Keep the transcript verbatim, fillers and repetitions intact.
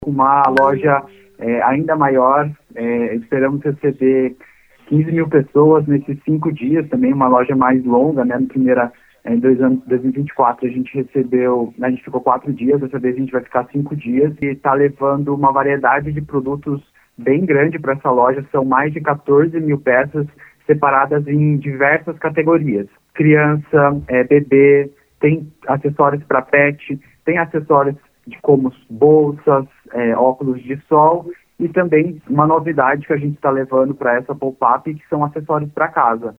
Uma loja é, ainda maior, é, esperamos receber quinze mil pessoas nesses cinco dias, também uma loja mais longa, né? No primeira, em dois anos, dois mil e vinte e quatro, a gente recebeu, a gente ficou quatro dias, dessa vez a gente vai ficar cinco dias e está levando uma variedade de produtos bem grande para essa loja, são mais de quatorze mil peças separadas em diversas categorias. Criança, é, bebê, tem acessórios para pet, tem acessórios de como bolsas, é, óculos de sol e também uma novidade que a gente está levando para essa pop-up, que são acessórios para casa.